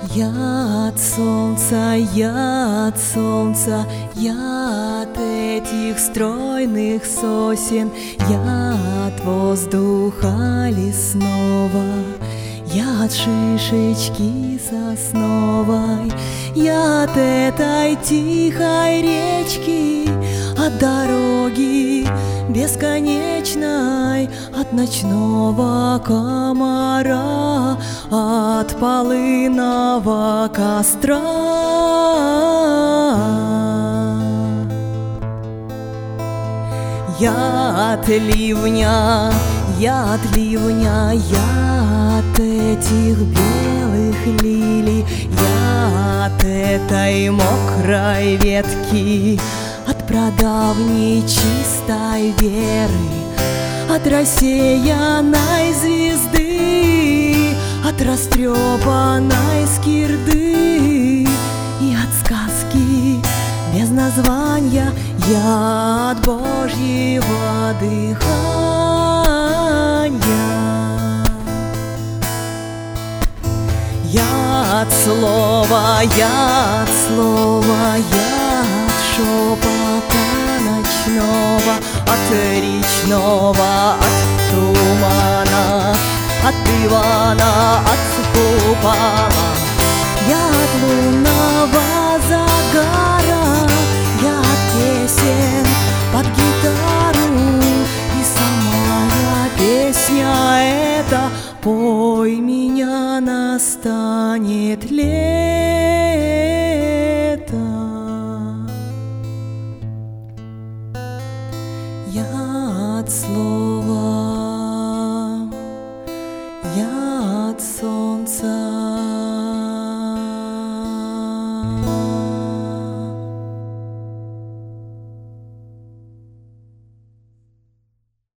Я от солнца, я от солнца, я от этих стройных сосен, я от воздуха лесного, я от шишечки сосновой, я от этой тихой речки, от дороги бесконечной, от ночного комара, от полынного костра. Я от ливня, я от ливня, я от этих белых лилий, я от этой мокрой ветки, от прадавней чистой веры, от рассеянной звезды, от растрепанной скирды и от сказки без названия, я от Божьего дыхания. Я от слова, я от слова, я от шепота ночного, от речного, от тумана, от дивана, от купола. Я от лунного загара, я от песен под гитару, и сама песня эта: пой меня, настанет лето. Я от слова, я от солнца.